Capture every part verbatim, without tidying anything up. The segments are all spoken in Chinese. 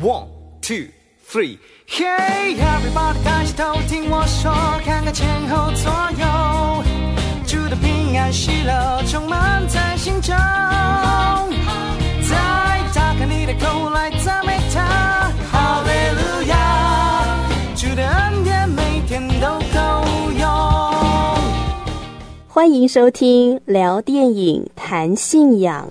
One, two, three. Hey, everybody， 开始偷听我说，看看前后左右，祝得平安喜乐充满在心中。再打开你的口来赞美他，哈利路亚，主的恩典每天都够用。 欢迎收听聊电影谈信仰。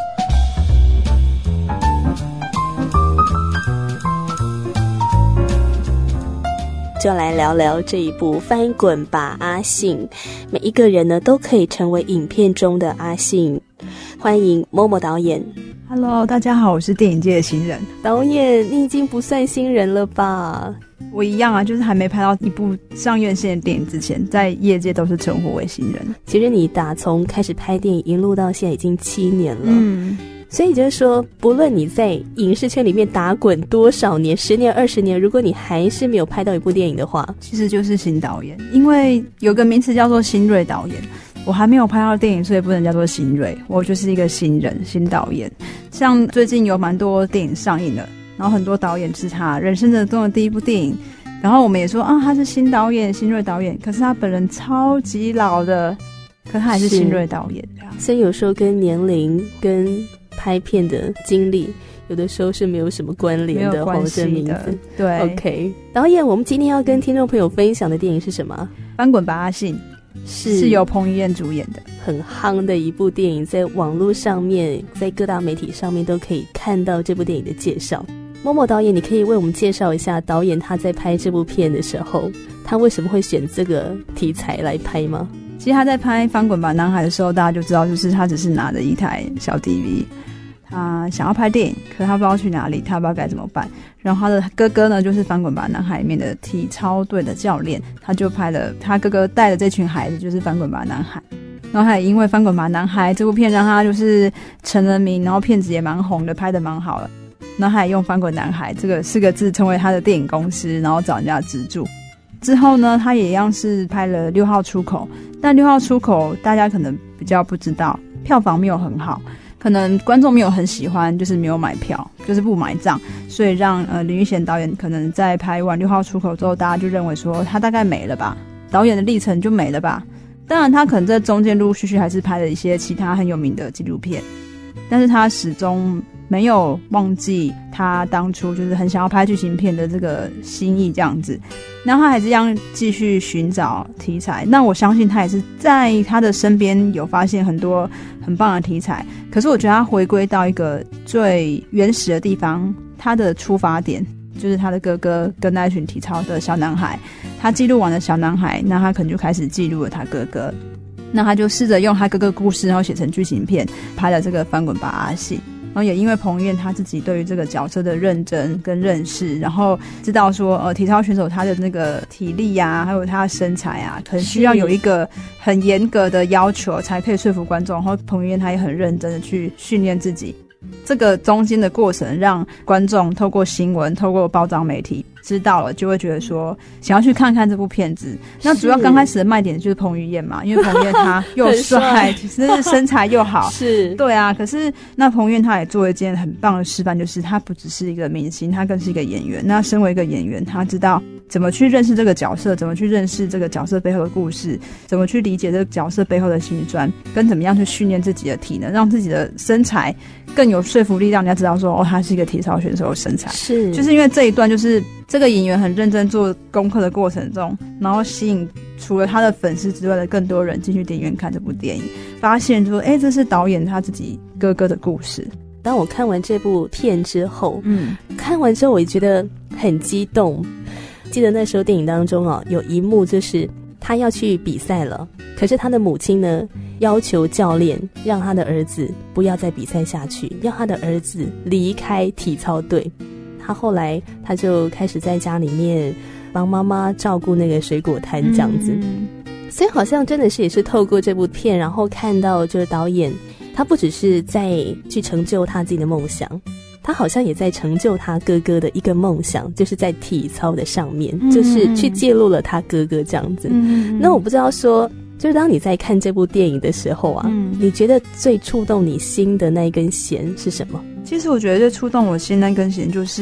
就来聊聊这一部翻滚吧阿信，每一个人呢都可以成为影片中的阿信。欢迎某某导演。 Hello， 大家好，我是电影界的新人。 导演，你已经不算新人了吧？ 我一样啊，就是还没拍到一部上院线的电影之前，在业界都是称呼为新人。 其实你打从开始拍电影一路到现在已经七年了。 嗯。 所以就是说，不论你在影视圈里面打滚多少年，十年、二十年，如果你还是没有拍到一部电影的话， 其实就是新导演。因为有个名词叫做新锐导演，我还没有拍到电影，所以不能叫做新锐，我就是一个新人、新导演。像最近有蛮多电影上映的，然后很多导演是他人生中的第一部电影，然后我们也说啊，他是新导演、新锐导演，可是他本人超级老的，可他还是新锐导演。 所以有时候跟年龄跟拍片的经历有的时候是没有什么关联的， 没有关系的。对 OK， 导演，我们今天要跟听众朋友分享的电影是什么？ 翻滚吧阿信，是是由彭于晏主演的， 很夯的一部电影，在网络上面在各大媒体上面都可以看到这部电影的介绍。某某导演，你可以为我们介绍一下导演他在拍这部片的时候，他为什么会选这个题材来拍吗？ 其实他在拍翻滚吧男孩的时候，大家就知道就是他只是拿着一台小 D V， 他想要拍电影，可是他不知道去哪里，他不知道该怎么办。然后他的哥哥呢，就是翻滚吧男孩里面的体操队的教练，他就拍了他哥哥带的这群孩子，就是翻滚吧男孩。然后他也因为翻滚吧男孩这部片让他就是成了名，然后片子也蛮红的，拍得蛮好了。然后他也用翻滚男孩这个四个字成为他的电影公司，然后找人家资助。之后呢，他也一样是拍了六号出口，但六号出口大家可能比较不知道，票房没有很好，可能观众没有很喜欢，就是没有买票，就是不买账，所以让呃林育贤导演可能在拍完六号出口之后，大家就认为说他大概没了吧，导演的历程就没了吧。当然他可能在中间陆陆续续还是拍了一些其他很有名的纪录片，但是他始终没有忘记他当初就是很想要拍剧情片的这个心意这样子。然后他还是这样继续寻找题材，那我相信他也是在他的身边有发现很多很棒的题材，可是我觉得他回归到一个最原始的地方，他的出发点就是他的哥哥跟那群体操的小男孩，他记录完了小男孩，那他可能就开始记录了他哥哥，那他就试着用他哥哥故事然后写成剧情片，拍了这个翻滚吧阿信。然后也因为彭于晏他自己对于这个角色的认真跟认识，然后知道说呃体操选手他的那个体力啊，还有他的身材啊，可能需要有一个很严格的要求才可以说服观众。然后彭于晏他也很认真的去训练自己，这个中间的过程让观众透过新闻透过报章媒体知道了，就会觉得说想要去看看这部片子。那主要刚开始的卖点就是彭于晏嘛，因为彭于晏他又帅其实身材又好是对啊。可是那彭于晏他也做一件很棒的示范，就是他不只是一个明星，他更是一个演员。那身为一个演员，他知道怎么去认识这个角色，怎么去认识这个角色背后的故事，怎么去理解这个角色背后的辛酸，跟怎么样去训练自己的体能，让自己的身材更有说服力，让人家知道说哦，他是一个体操选手的身材。 是就是因为这一段就是这个演员很认真做功课的过程中，然后吸引除了他的粉丝之外的更多人进去电影院看这部电影，发现说哎，这是导演他自己哥哥的故事。 当我看完这部片之后， 嗯， 看完之后我也觉得很激动。记得那时候电影当中哦，有一幕就是他要去比赛了，可是他的母亲呢要求教练让他的儿子不要再比赛下去，要他的儿子离开体操队。他后来他就开始在家里面帮妈妈照顾那个水果摊这样子、嗯、所以好像真的是也是透过这部片，然后看到就是导演他不只是在去成就他自己的梦想，他好像也在成就他哥哥的一个梦想，就是在体操的上面、嗯、就是去介入了他哥哥这样子、嗯、那我不知道说就是当你在看这部电影的时候啊、嗯、你觉得最触动你心的那一根弦是什么？ 其实我觉得最触动我心那根弦就是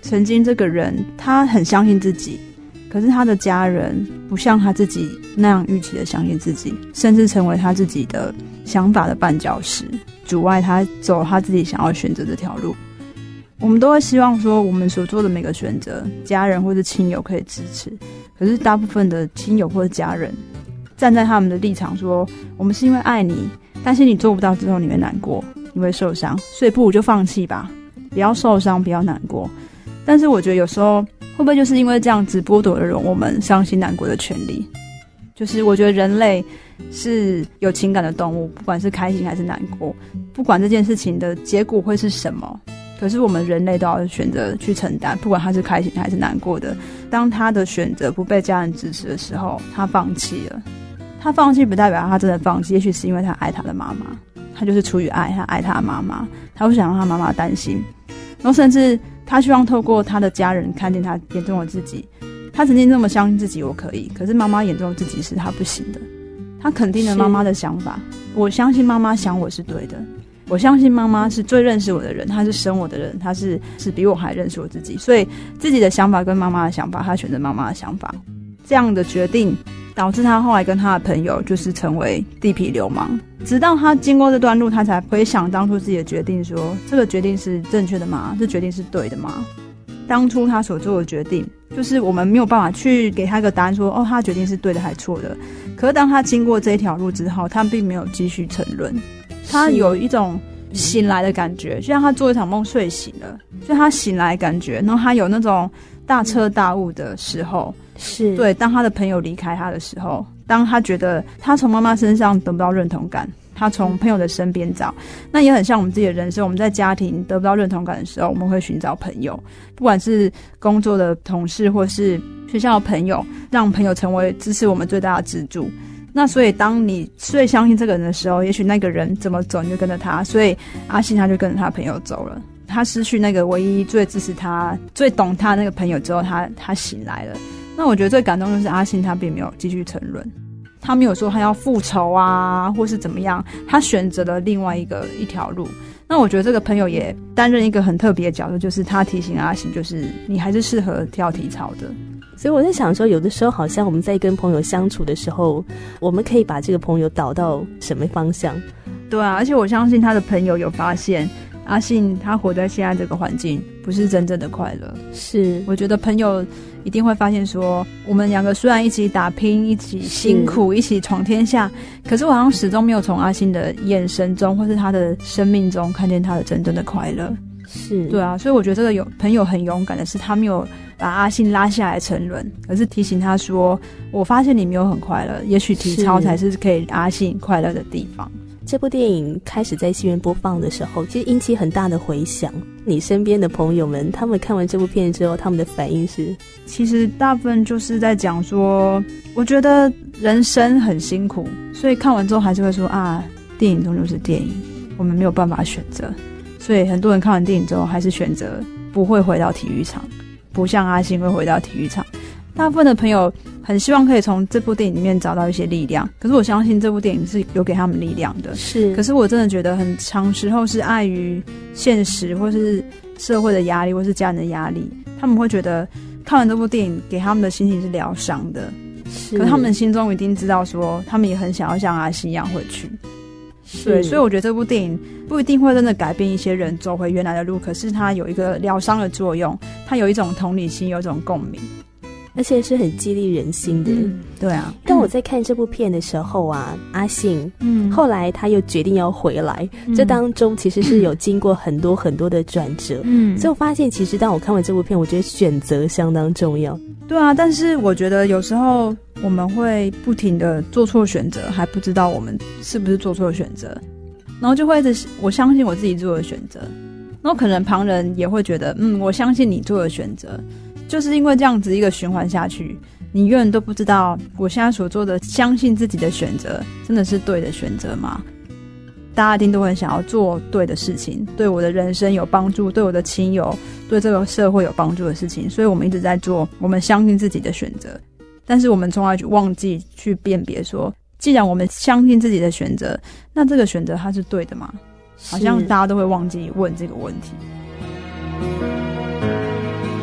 曾经这个人他很相信自己，可是他的家人不像他自己那样预期的相信自己，甚至成为他自己的想法的绊脚石，阻碍他走他自己想要选择这条路。我们都会希望说我们所做的每个选择家人或者亲友可以支持，可是大部分的亲友或者家人站在他们的立场说，我们是因为爱你，但是你做不到之后你会难过，你会受伤，所以不如就放弃吧，不要受伤，不要难过。但是我觉得有时候会不会就是因为这样子剥夺了我们伤心难过的权利，就是我觉得人类是有情感的动物，不管是开心还是难过，不管这件事情的结果会是什么，可是我们人类都要选择去承担，不管他是开心还是难过的。当他的选择不被家人支持的时候，他放弃了。他放弃不代表他真的放弃，也许是因为他爱他的妈妈，他就是出于爱，他爱他的妈妈，他不想让他妈妈担心，然后甚至他希望透过他的家人看见他眼中的自己。他曾经那么相信自己我可以，可是妈妈眼中的自己是他不行的。他肯定了妈妈的想法，我相信妈妈想我是对的，我相信妈妈是最认识我的人，她是生我的人，她是是比我还认识我自己，所以自己的想法跟妈妈的想法，她选择妈妈的想法。这样的决定导致他后来跟他的朋友就是成为地痞流氓，直到他经过这段路，他才回想当初自己的决定，说这个决定是正确的吗？这决定是对的吗？当初他所做的决定，就是我们没有办法去给他一个答案说，哦，他的决定是对的还错的。可是当他经过这一条路之后，他并没有继续沉沦，他有一种醒来的感觉，就像他做一场梦睡醒了，就他醒来的感觉，然后他有那种大彻大悟的时候， 是对，当他的朋友离开他的时候，当他觉得他从妈妈身上得不到认同感，他从朋友的身边找，那也很像我们自己的人生，我们在家庭得不到认同感的时候，我们会寻找朋友，不管是工作的同事或是学校的朋友，让朋友成为支持我们最大的支柱。那所以当你最相信这个人的时候，也许那个人怎么走你就跟着他，所以阿信他就跟着他朋友走了。他失去那个唯一最支持他最懂他那个朋友之后，他他醒来了。那我觉得最感动就是阿信他并没有继续沉沦，他没有说他要复仇啊或是怎么样，他选择了另外一个一条路。那我觉得这个朋友也担任一个很特别的角色，就是他提醒阿信，就是你还是适合跳体操的。 所以我在想说，有的时候好像我们在跟朋友相处的时候，我们可以把这个朋友导到什么方向。 对啊，而且我相信他的朋友有发现阿信他活在现在这个环境不是真正的快乐。 是， 我觉得朋友一定会发现说，我们两个虽然一起打拼，一起辛苦，一起闯天下，可是我好像始终没有从阿信的眼神中或是他的生命中看见他的真正的快乐。 是， 对啊，所以我觉得这个有朋友很勇敢的是，他没有把阿信拉下来沉沦，而是提醒他说，我发现你没有很快乐，也许体操才是可以阿信快乐的地方。 这部电影开始在戏院播放的时候，其实引起很大的回响。你身边的朋友们，他们看完这部片之后，他们的反应是？ 其实大部分就是在讲说，我觉得人生很辛苦，所以看完之后还是会说啊，电影终究是电影，我们没有办法选择。所以很多人看完电影之后，还是选择不会回到体育场，不像阿信会回到体育场。大部分的朋友很希望可以从这部电影里面找到一些力量，可是我相信这部电影是有给他们力量的。 是， 可是我真的觉得很长时候是碍于现实或是社会的压力或是家人的压力，他们会觉得看完这部电影给他们的心情是疗伤的。是，可是他们心中一定知道说，他们也很想要像阿信一样回去。对，所以我觉得这部电影不一定会真的改变一些人走回原来的路，可是它有一个疗伤的作用，它有一种同理心，有一种共鸣， 而且是很激励人心的。 嗯，对啊。 当我在看这部片的时候啊，阿信，嗯，后来他又决定要回来，嗯，这当中其实是有经过很多很多的转折。嗯，所以我发现，其实当我看完这部片，我觉得选择相当重要。 对啊，但是我觉得有时候我们会不停的做错选择，还不知道我们是不是做错选择，然后就会一直我相信我自己做的选择，然后可能旁人也会觉得，嗯，我相信你做的选择，就是因为这样子一个循环下去，你永远都不知道我现在所做的相信自己的选择真的是对的选择吗？大家一定都很想要做对的事情，对我的人生有帮助，对我的亲友，对这个社会有帮助的事情，所以我们一直在做我们相信自己的选择。但是我们从来就忘记去辨别说，既然我们相信自己的选择，那这个选择它是对的吗？好像大家都会忘记问这个问题。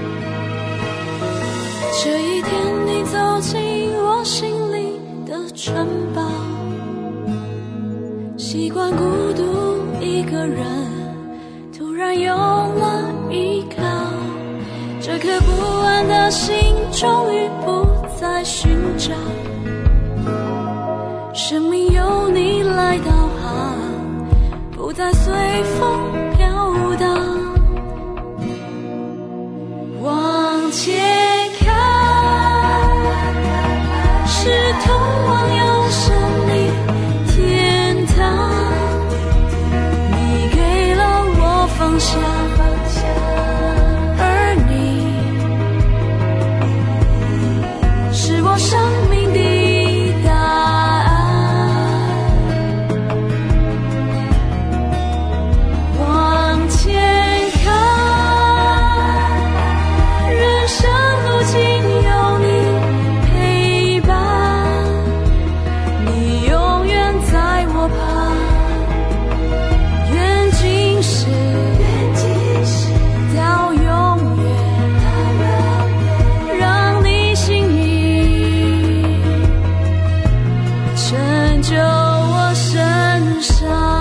这一天你走进我心里的城堡，习惯孤独一个人，突然有了依靠，这颗不安的心终于不再寻找，生命有你来导航，不再随风飘荡，往前看，是通往永生的天堂，你给了我方向，而你是我生命的答案，往前看，人生路径有你陪伴，你永远在我旁，愿今世到永远，让你心意成就我身上。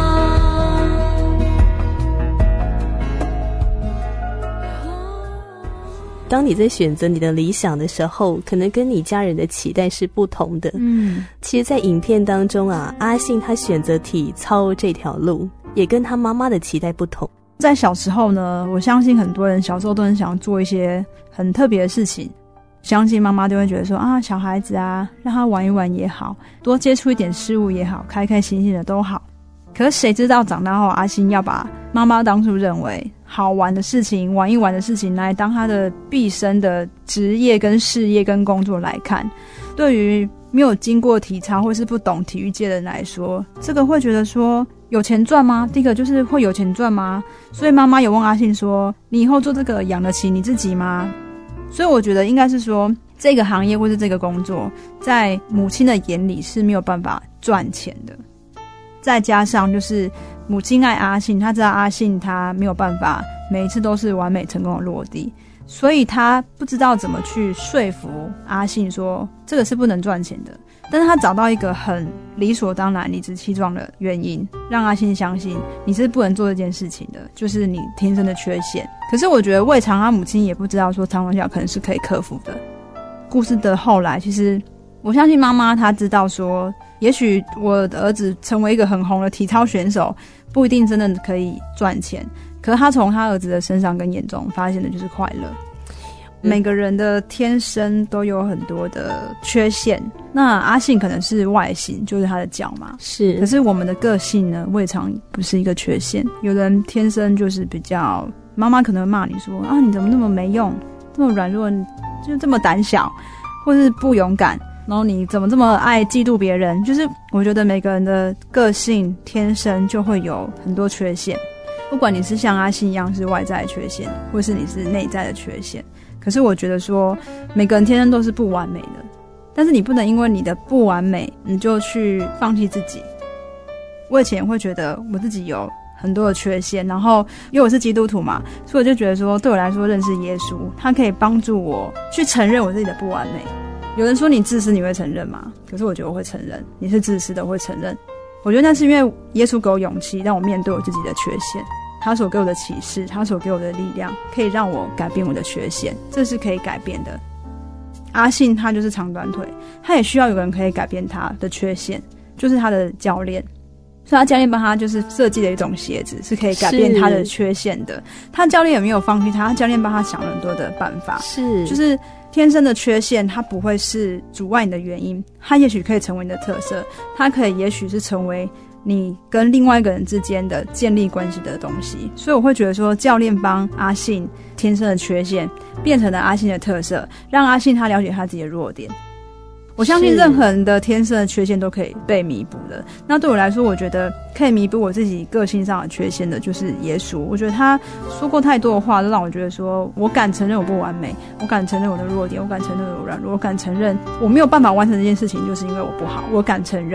当你在选择你的理想的时候，可能跟你家人的期待是不同的。 嗯， 其实在影片当中啊，阿信他选择体操这条路，也跟他妈妈的期待不同。 在小时候呢，我相信很多人小时候都很想做一些很特别的事情，相信妈妈就会觉得说啊，小孩子啊，让他玩一玩也好，多接触一点事物也好，开开心心的都好。可是谁知道长大后，阿信要把妈妈当初认为好玩的事情、玩一玩的事情来当他的毕生的职业跟事业跟工作来看。对于没有经过体操或是不懂体育界的人来说，这个会觉得说有钱赚吗？第一个就是会有钱赚吗？所以妈妈有问阿信说，你以后做这个养得起你自己吗？所以我觉得应该是说，这个行业或是这个工作在母亲的眼里是没有办法赚钱的。再加上就是母亲爱阿信，她知道阿信他没有办法每一次都是完美成功的落地，所以她不知道怎么去说服阿信说这个是不能赚钱的。但是她找到一个很理所当然、理直气壮的原因，让阿信相信你是不能做这件事情的，就是你天生的缺陷。可是我觉得未尝他母亲也不知道说长长脚可能是可以克服的。故事的后来，其实我相信妈妈她知道说，也许我的儿子成为一个很红的体操选手，不一定真的可以赚钱，可是他从他儿子的身上跟眼中发现的就是快乐。每个人的天生都有很多的缺陷，那阿信可能是外形，就是他的脚嘛， 是。可是我们的个性呢，未尝不是一个缺陷。有人天生就是比较，妈妈可能会骂你说啊，你怎么那么没用，这么软弱，就这么胆小，或是不勇敢，然后你怎么这么爱嫉妒别人？就是我觉得每个人的个性天生就会有很多缺陷，不管你是像阿信一样是外在的缺陷，或是你是内在的缺陷。可是我觉得说，每个人天生都是不完美的，但是你不能因为你的不完美，你就去放弃自己。我以前会觉得我自己有很多的缺陷，然后因为我是基督徒嘛，所以我就觉得说，对我来说认识耶稣，他可以帮助我去承认我自己的不完美。有人说你自私你会承认吗？可是我觉得我会承认，你是自私的，我会承认。我觉得那是因为耶稣给我勇气，让我面对我自己的缺陷，他所给我的启示，他所给我的力量，可以让我改变我的缺陷，这是可以改变的。阿信他就是长短腿，他也需要有人可以改变他的缺陷，就是他的教练。所以他教练帮他就是设计了一种鞋子，是可以改变他的缺陷的。他教练也没有放弃他，他教练帮他想了很多的办法， 是就是天生的缺陷，它不会是阻碍你的原因，它也许可以成为你的特色，它可以也许是成为你跟另外一个人之间的建立关系的东西。所以我会觉得说，教练帮阿信天生的缺陷变成了阿信的特色，让阿信他了解他自己的弱点。我相信任何人的天生的缺陷都可以被弥补的。那对我来说，我觉得可以弥补我自己个性上的缺陷的就是耶稣。我觉得他说过太多的话，都让我觉得说，我敢承认我不完美，我敢承认我的弱点，我敢承认我的软弱，我敢承认我没有办法完成这件事情，就是因为我不好，我敢承认。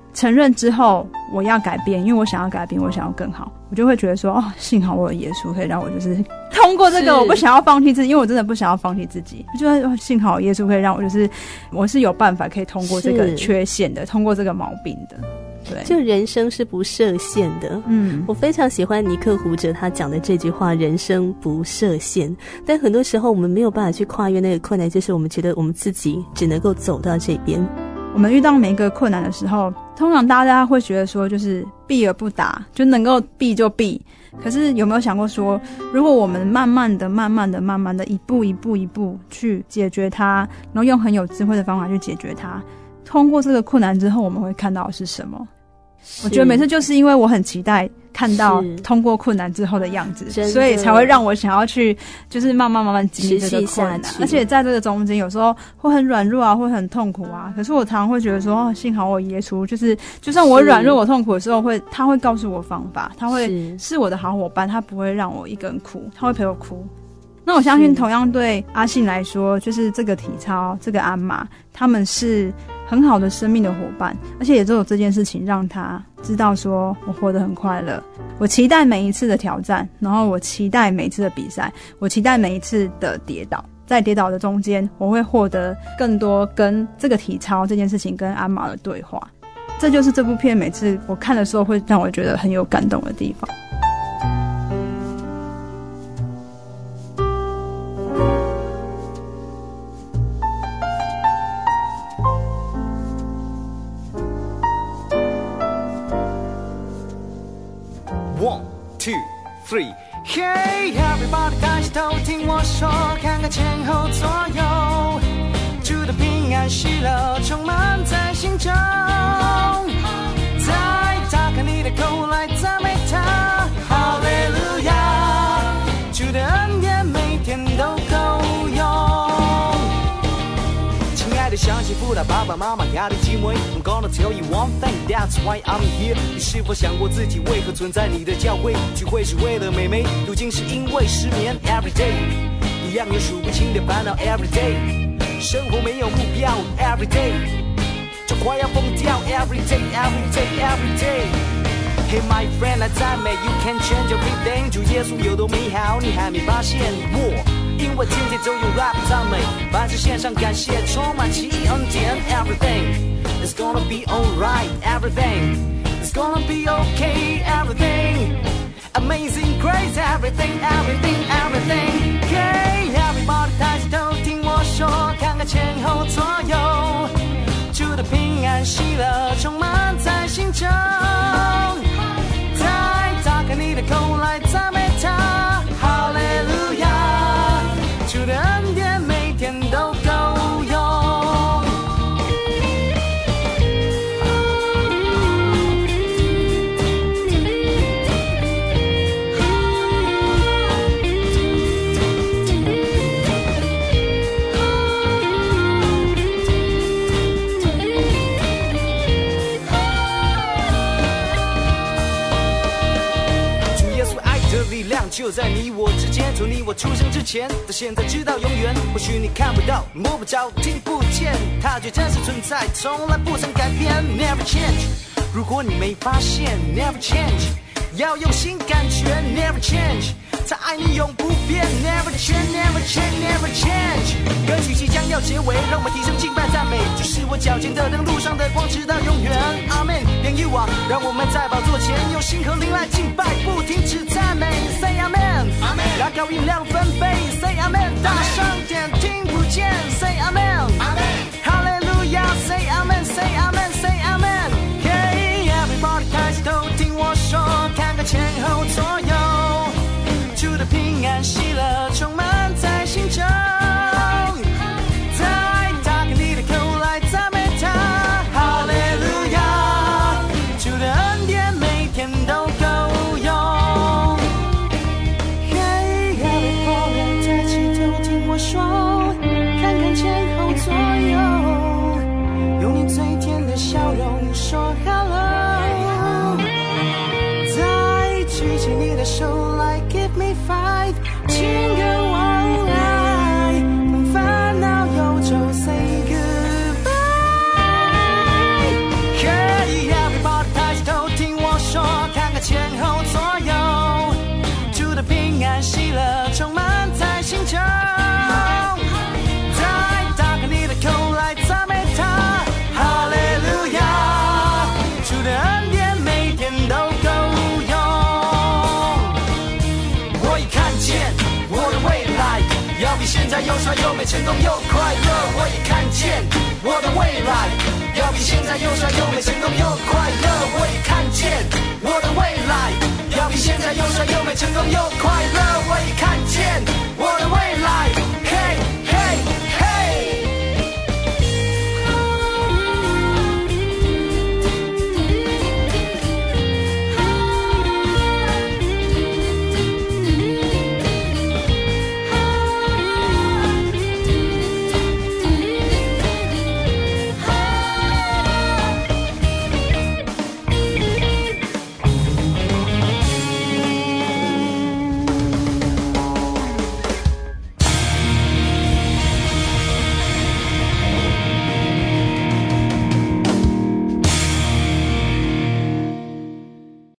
承认之后我要改变，因为我想要改变，我想要更好，我就会觉得说哦，幸好我有耶稣可以让我就是通过这个，我不想要放弃自己，因为我真的不想要放弃自己，就觉得幸好耶稣可以让我就是我是有办法可以通过这个缺陷的，通过这个毛病的。对， 就人生是不设限的。 嗯， 我非常喜欢尼克胡哲他讲的这句话，人生不设限。但很多时候我们没有办法去跨越那个困难，就是我们觉得我们自己只能够走到这边。 我们遇到每一个困难的时候，通常大家会觉得说就是避而不答，就能够避就避。可是有没有想过说，如果我们慢慢的慢慢的慢慢的一步一步一步去解决它，然后用很有智慧的方法去解决它，通过这个困难之后我们会看到的是什么？我觉得每次就是因为我很期待看到通过困难之后的样子，所以才会让我想要去就是慢慢慢慢经历这个困难，而且在这个中间有时候会很软弱啊，会很痛苦啊，可是我常常会觉得说哦，幸好我耶稣就是就算我软弱我痛苦的时候会他会告诉我方法，他会 是, 是我的好伙伴，他不会让我一个人哭，他会陪我哭。那我相信同样对阿信来说，就是这个体操这个鞍马他们是很好的生命的伙伴，而且也只有这件事情让他知道说我活得很快乐，我期待每一次的挑战，然后我期待每一次的比赛，我期待每一次的跌倒，在跌倒的中间我会获得更多跟这个体操这件事情跟鞍马的对话。这就是这部片每次我看的时候会让我觉得很有感动的地方。 One, two, three. Hey, everybody， 抬起头听我说，看看前后左右，祝的平安喜乐充满在心中。再打开你的口来赞美他，哈利路亚，主的恩典每天都够用。亲爱的乡亲父老爸爸妈妈家的姊妹 I'm gonna tell you one thing, that's why I'm here。 你是否想过自己为何存在你的教会？聚会是为了美眉，如今是因为失眠 Every day， 一样有数不清的烦恼 Every day， 生活没有目标 Every day， 就快要疯掉 Every day Every day Every day。 Hey my friend， 来赞美 You can change everything， 主耶稣有多美好你还没发现我因为天天都用 rap 赞美，凡事献上感谢，充满奇异恩典 Everything is gonna be alright Everything is gonna be okay Everything Amazing grace Everything Everything Everything Okay everybody 抬起头听我说，看看前后左右，主的平安喜乐充满在心中。再打开你的口来赞美他，哈利路亚，主的恩典每天都够用。就在你我之间，从你我出生之前到现在直到永远。或许你看不到摸不着听不见，它却真实存在，从来不曾改变 Never change。 如果你没发现 Never change， 要用心感觉 Never change， 他爱你永不变 Never change Never change Never change。 歌曲即将要结尾，让我们提升敬拜赞美，就是我脚前的灯，路上的光，直到永远。阿们。连一往，让我们在宝座前用心和灵来敬拜，不停止赞美 Say Amen， 拉高音量分贝 Say Amen， 大声点听不见 Say Amen， 哈利路亚 Say Amen Say Amen Say Amen。 Hey everybody 抬起头听我说，看看前后左右，主的平安喜乐充满在心中。再打开你的口来赞美他，哈利路亚，主的恩典每天都够用。Hey everybody 抬起在又帅又美，成功又快乐。我也看见我的未来要比现在又帅又美，成功又快乐。我也看见我的未来要比现在又帅又美，成功又快乐。我也看见我